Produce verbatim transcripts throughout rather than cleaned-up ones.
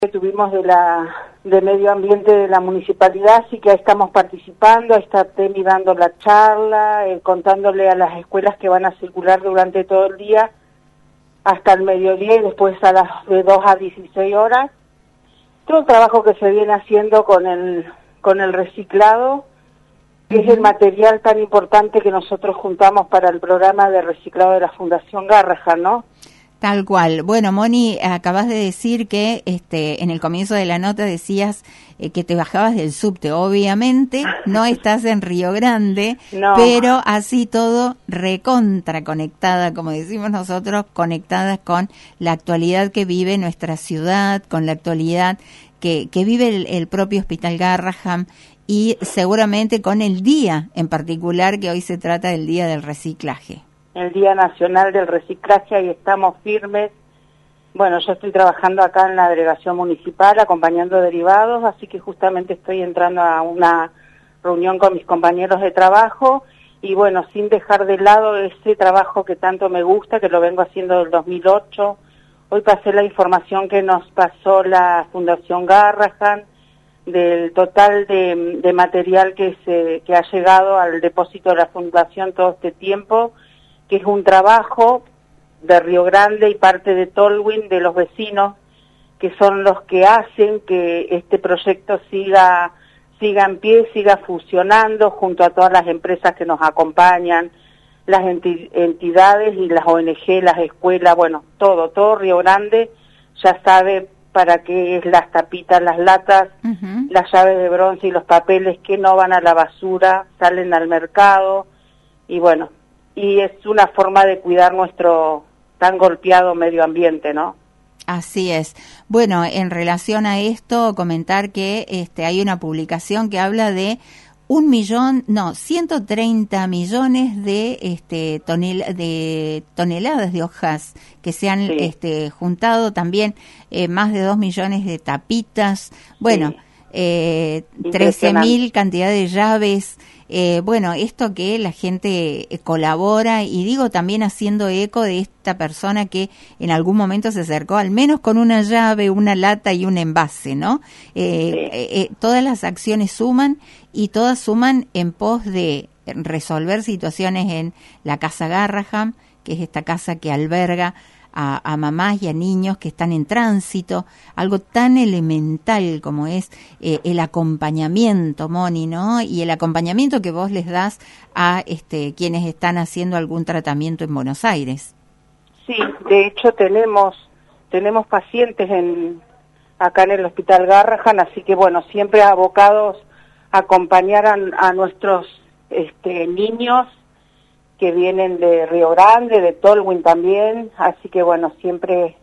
que tuvimos de la de medio ambiente de la municipalidad, así que ahí estamos participando, ahí está Temi dando la charla, eh, contándole a las escuelas que van a circular durante todo el día hasta el mediodía y después a las de dos a dieciséis horas. Todo el trabajo que se viene haciendo con el con el reciclado, que uh-huh. es el material tan importante que nosotros juntamos para el programa de reciclado de la Fundación Garrahan, ¿no? Tal cual. Bueno, Moni, acabas de decir que este en el comienzo de la nota decías eh, que te bajabas del subte. Obviamente no estás en Río Grande, no. Pero así todo recontra conectada, como decimos nosotros, conectadas con la actualidad que vive nuestra ciudad, con la actualidad que, que vive el, el propio Hospital Garrahan y seguramente con el día en particular, que hoy se trata del Día del Reciclaje. El Día Nacional del Reciclaje, ahí estamos firmes. Bueno, yo estoy trabajando acá en la delegación municipal acompañando derivados, así que justamente estoy entrando a una reunión con mis compañeros de trabajo y bueno, sin dejar de lado ese trabajo que tanto me gusta, que lo vengo haciendo desde el dos mil ocho. Hoy pasé la información que nos pasó la Fundación Garrahan del total de, de material que se que ha llegado al depósito de la Fundación todo este tiempo, que es un trabajo de Río Grande y parte de Tolwyn, de los vecinos, que son los que hacen que este proyecto siga, siga en pie, siga funcionando, junto a todas las empresas que nos acompañan, las enti- entidades y las O N G, las escuelas, bueno, todo, todo Río Grande ya sabe para qué es las tapitas, las latas, uh-huh. las llaves de bronce y los papeles que no van a la basura, salen al mercado, y bueno, y es una forma de cuidar nuestro tan golpeado medio ambiente, ¿no? Así es. Bueno, en relación a esto, comentar que este hay una publicación que habla de un millón, no, ciento treinta millones de este tonel, de toneladas de hojas que se han sí. este juntado, también eh, más de dos millones de tapitas, bueno, sí. eh, trece mil cantidad de llaves. Eh, bueno, esto que la gente eh, colabora y digo también haciendo eco de esta persona que en algún momento se acercó al menos con una llave, una lata y un envase, ¿no? Eh, sí. eh, eh, todas las acciones suman y todas suman en pos de resolver situaciones en la Casa Garrahan, que es esta casa que alberga A, a mamás y a niños que están en tránsito, algo tan elemental como es eh, el acompañamiento, Moni, ¿no? Y el acompañamiento que vos les das a este quienes están haciendo algún tratamiento en Buenos Aires. Sí, de hecho tenemos tenemos pacientes en acá en el Hospital Garrahan, así que bueno, siempre abocados a acompañar a, a nuestros este, niños que vienen de Río Grande, de Tolwyn también, así que bueno, siempre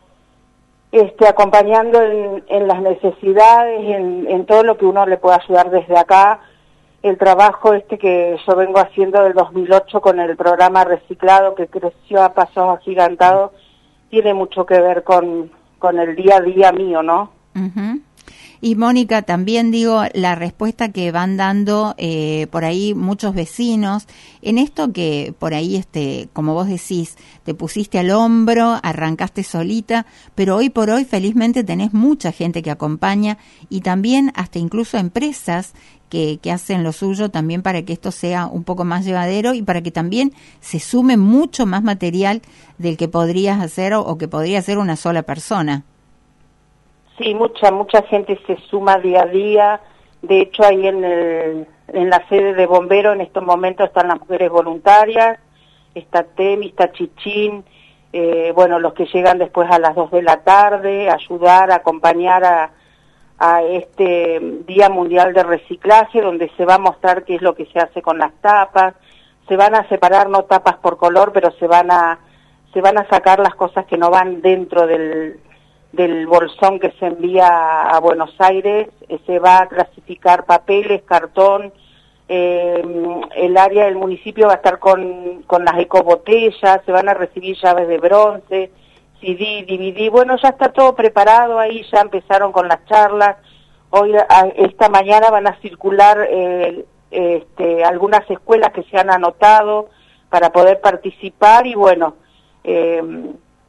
este, acompañando en, en las necesidades, en, en todo lo que uno le pueda ayudar desde acá. El trabajo este que yo vengo haciendo del dos mil ocho con el programa Reciclado, que creció a pasos agigantados, tiene mucho que ver con, con el día a día mío, ¿no? Uh-huh. Y Mónica, también digo, la respuesta que van dando eh, por ahí muchos vecinos, en esto que por ahí, este, como vos decís, te pusiste al hombro, arrancaste solita, pero hoy por hoy felizmente tenés mucha gente que acompaña y también hasta incluso empresas que, que hacen lo suyo también para que esto sea un poco más llevadero y para que también se sume mucho más material del que podrías hacer o, o que podría hacer una sola persona. Sí, mucha, mucha gente se suma día a día. De hecho, ahí en, el, en la sede de bomberos en estos momentos están las mujeres voluntarias, está Temi, está Chichín, eh, bueno, los que llegan después a las dos de la tarde, ayudar, acompañar a, a este Día Mundial de Reciclaje, donde se va a mostrar qué es lo que se hace con las tapas. Se van a separar, no tapas por color, pero se van a, se van a sacar las cosas que no van dentro del del bolsón que se envía a Buenos Aires, eh, se va a clasificar papeles, cartón, eh, el área del municipio va a estar con, con las ecobotellas, se van a recibir llaves de bronce, C D, D V D, bueno, ya está todo preparado ahí, ya empezaron con las charlas, hoy, a, esta mañana van a circular eh, este, algunas escuelas que se han anotado para poder participar y bueno, eh,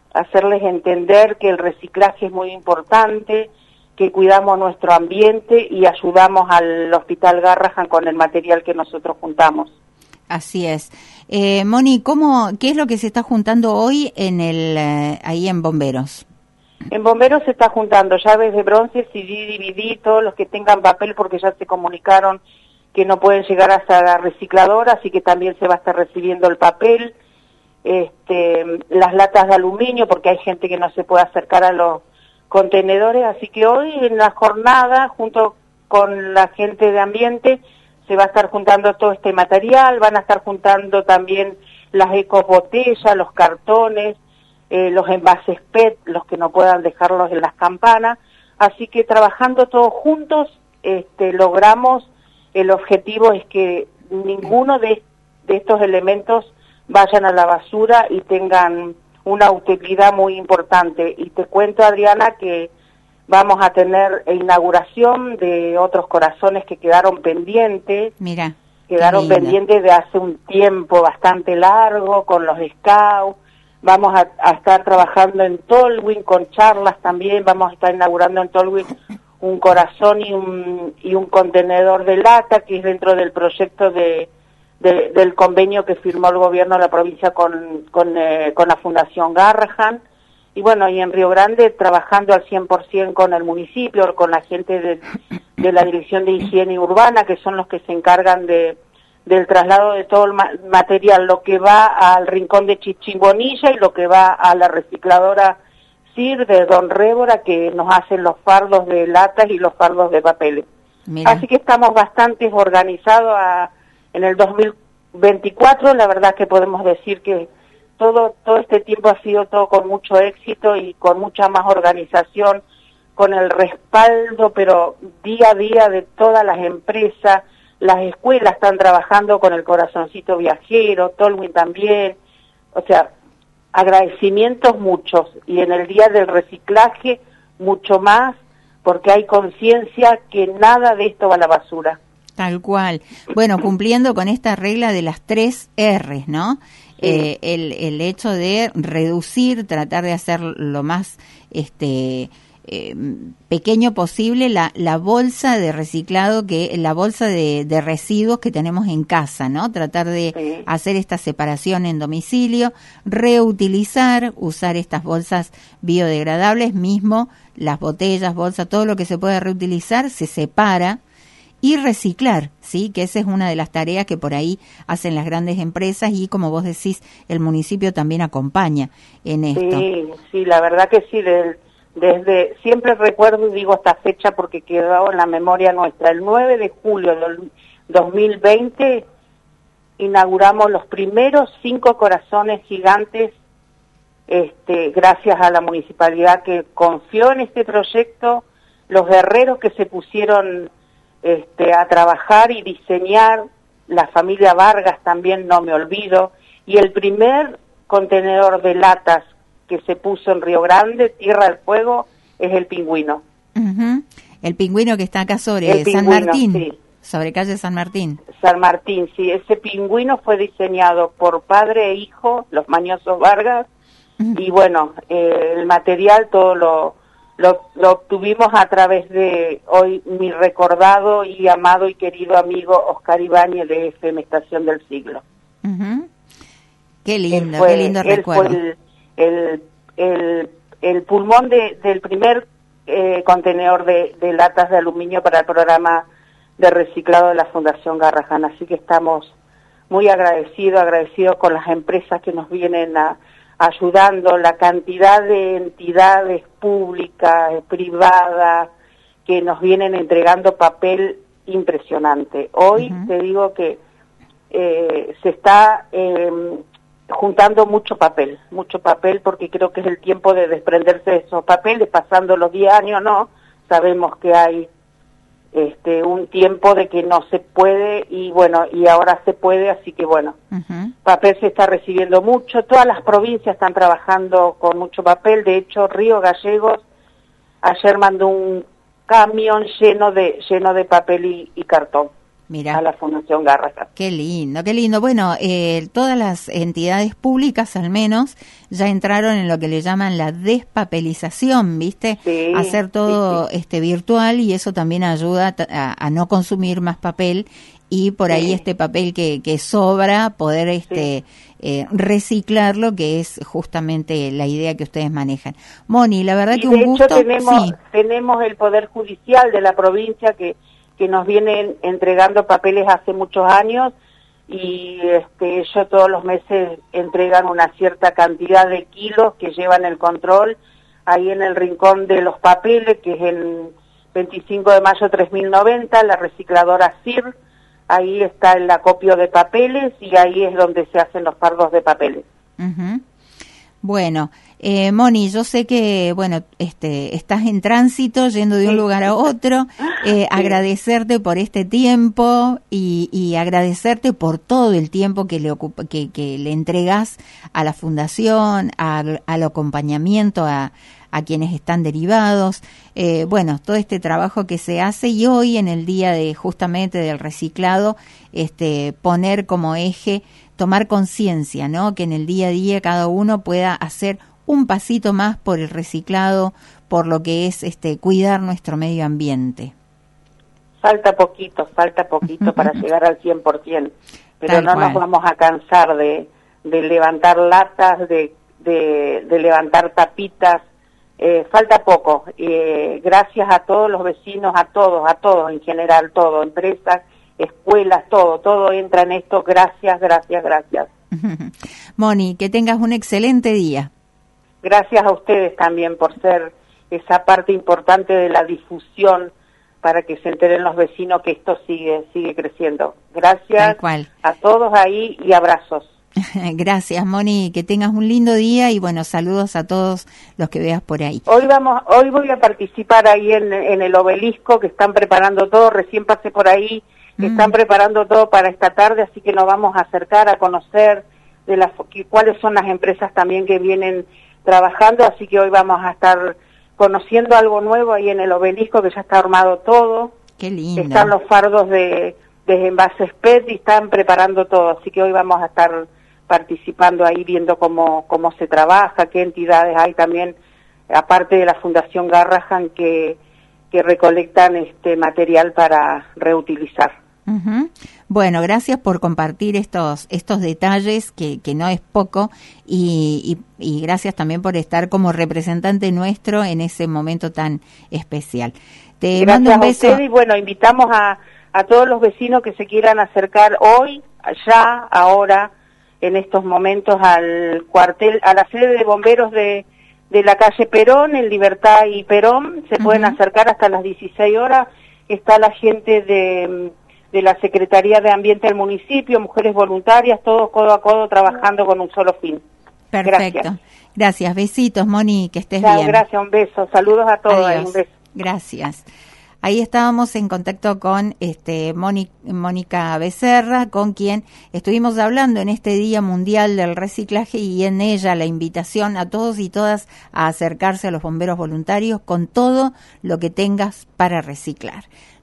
hacerles entender que el reciclaje es muy importante, que cuidamos nuestro ambiente y ayudamos al Hospital Garrahan con el material que nosotros juntamos. Así es. Eh, Moni, ¿cómo, ¿qué es lo que se está juntando hoy en el eh, ahí en Bomberos? En Bomberos se está juntando llaves de bronce, C D, D V D, todos los que tengan papel, porque ya se comunicaron que no pueden llegar hasta la recicladora, así que también se va a estar recibiendo el papel, este, las latas de aluminio, porque hay gente que no se puede acercar a los contenedores, así que hoy en la jornada, junto con la gente de ambiente, se va a estar juntando todo este material, van a estar juntando también las ecobotellas, los cartones, eh, los envases P E T, los que no puedan dejarlos en las campanas, así que trabajando todos juntos, este, logramos, el objetivo es que ninguno de, de estos elementos vayan a la basura y tengan una utilidad muy importante. Y te cuento, Adriana, que vamos a tener inauguración de otros corazones que quedaron pendientes. Mira, quedaron pendientes de hace un tiempo bastante largo con los scouts. Vamos a, a estar trabajando en Tolwyn con charlas también. Vamos a estar inaugurando en Tolwyn un corazón y un, y un contenedor de lata, que es dentro del proyecto de, de del convenio que firmó el gobierno de la provincia con, con, eh, con la Fundación Garrahan. Y bueno, y en Río Grande trabajando al cien por ciento con el municipio, con la gente de, de la Dirección de Higiene Urbana, que son los que se encargan de del traslado de todo el ma material, lo que va al rincón de Chichimbonilla y lo que va a la recicladora C I R de Don Rébora, que nos hacen los fardos de latas y los fardos de papeles. Mira. Así que estamos bastante organizados a, en el dos mil veinticuatro, la verdad que podemos decir que todo todo este tiempo ha sido todo con mucho éxito y con mucha más organización, con el respaldo, pero día a día de todas las empresas. Las escuelas están trabajando con el corazoncito viajero, Tolwyn también, o sea, agradecimientos muchos, y en el día del reciclaje mucho más, porque hay conciencia que nada de esto va a la basura. Tal cual. Bueno, cumpliendo con esta regla de las tres R's, ¿no? Sí. Eh, el, el hecho de reducir, tratar de hacer lo más este eh, pequeño posible la, la bolsa de reciclado, que la bolsa de, de residuos que tenemos en casa, ¿no? Tratar de sí. hacer esta separación en domicilio, reutilizar, usar estas bolsas biodegradables, mismo las botellas, bolsas, todo lo que se pueda reutilizar se separa. Y reciclar, ¿sí? Que esa es una de las tareas que por ahí hacen las grandes empresas y, como vos decís, el municipio también acompaña en esto. Sí, sí, la verdad que sí, desde, desde siempre recuerdo y digo esta fecha porque quedó en la memoria nuestra. El nueve de julio del dos mil veinte inauguramos los primeros cinco corazones gigantes, este, gracias a la municipalidad que confió en este proyecto, los guerreros que se pusieron Este, a trabajar y diseñar, la familia Vargas también, no me olvido, y el primer contenedor de latas que se puso en Río Grande, Tierra del Fuego, es el Pingüino. Uh-huh. El Pingüino que está acá sobre el San pingüino, Martín, sí. Sobre calle San Martín. San Martín, sí, ese Pingüino fue diseñado por padre e hijo, los Mañosos Vargas, uh-huh. y bueno, eh, el material todo lo Lo, lo obtuvimos a través de hoy mi recordado y amado y querido amigo Oscar Ibáñez de F M Estación del Siglo. Uh-huh. Qué lindo, fue, qué lindo él recuerdo. Fue el, el, el, el pulmón de, del primer eh, contenedor de, de latas de aluminio para el programa de reciclado de la Fundación Garrahan. Así que estamos muy agradecidos, agradecidos con las empresas que nos vienen a ayudando, la cantidad de entidades públicas, privadas, que nos vienen entregando papel impresionante. Hoy uh-huh. te digo que eh, se está eh, juntando mucho papel, mucho papel, porque creo que es el tiempo de desprenderse de esos papeles, pasando los diez años, ¿no? Sabemos que hay este un tiempo de que no se puede y bueno, y ahora se puede, así que bueno, uh-huh. papel se está recibiendo mucho, todas las provincias están trabajando con mucho papel, de hecho Río Gallegos ayer mandó un camión lleno de lleno de papel y, y cartón. Mirá. a la Fundación Garrahan. Qué lindo, qué lindo. Bueno, eh, todas las entidades públicas al menos ya entraron en lo que le llaman la despapelización, ¿viste? Sí, hacer todo sí, sí. este virtual, y eso también ayuda a, a no consumir más papel, y por ahí Sí. este papel que, que sobra poder este Sí. eh, reciclarlo, que es justamente la idea que ustedes manejan. Moni, la verdad Y que de un hecho gusto. tenemos, Sí. tenemos el Poder Judicial de la provincia que, que nos viene entregando papeles hace muchos años, y este, ellos todos los meses entregan una cierta cantidad de kilos que llevan el control ahí en el rincón de los papeles, que es en veinticinco de mayo tres mil noventa, la recicladora C I R. Ahí está el acopio de papeles y ahí es donde se hacen los fardos de papeles. Uh-huh. Bueno, eh, Moni, yo sé que, bueno, este, estás en tránsito yendo de un Sí. lugar a otro. Eh, Sí. Agradecerte por este tiempo y, y agradecerte por todo el tiempo que le ocupa, que, que le entregas a la fundación, al, al acompañamiento a, a quienes están derivados. Eh, bueno, todo este trabajo que se hace, y hoy en el día de justamente del reciclado, este, poner como eje, tomar conciencia, ¿no? Que en el día a día cada uno pueda hacer un pasito más por el reciclado, por lo que es este cuidar nuestro medio ambiente. Falta poquito, falta poquito para llegar al cien por ciento, pero Tal no cual. nos vamos a cansar de, de levantar latas, de, de, de levantar tapitas, eh, falta poco. Eh, gracias a todos los vecinos, a todos, a todos en general, todo, empresas, escuelas, todo, todo entra en esto. Gracias, gracias, gracias. Moni, que tengas un excelente día. Gracias a ustedes también por ser esa parte importante de la difusión para que se enteren los vecinos que esto sigue, sigue creciendo. Gracias Tal cual. a todos ahí y abrazos. Gracias, Moni, que tengas un lindo día, y bueno, saludos a todos los que veas por ahí. Hoy vamos, hoy voy a participar ahí en, en el obelisco, que están preparando todo, recién pasé por ahí, que Mm. están preparando todo para esta tarde, así que nos vamos a acercar a conocer de las cuáles son las empresas también que vienen trabajando, así que hoy vamos a estar conociendo algo nuevo ahí en el obelisco, que ya está armado todo. Qué lindo. Están los fardos de, de envases P E T y están preparando todo, así que hoy vamos a estar participando ahí, viendo cómo, cómo se trabaja, qué entidades hay también, aparte de la Fundación Garrahan, que, que recolectan este material para reutilizar. Uh-huh. Bueno, gracias por compartir estos estos detalles, que, que no es poco, y, y, y gracias también por estar como representante nuestro en ese momento tan especial. Te Gracias mando un a beso. usted, y bueno, invitamos a, a todos los vecinos que se quieran acercar hoy, allá, ahora, en estos momentos, al cuartel, a la sede de bomberos de, de la calle Perón, en Libertad y Perón. Se pueden Uh-huh. acercar hasta las dieciséis horas. Está la gente de, de la Secretaría de Ambiente del municipio, mujeres voluntarias, todos codo a codo trabajando con un solo fin. Perfecto. Gracias. Gracias. Besitos, Moni, que estés Chao, bien. gracias, un beso. Saludos a todos. Adiós. Un beso. Gracias. Ahí estábamos en contacto con este Mónica, Mónica Becerra, con quien estuvimos hablando en este Día Mundial del Reciclaje, y en ella la invitación a todos y todas a acercarse a los bomberos voluntarios con todo lo que tengas para reciclar.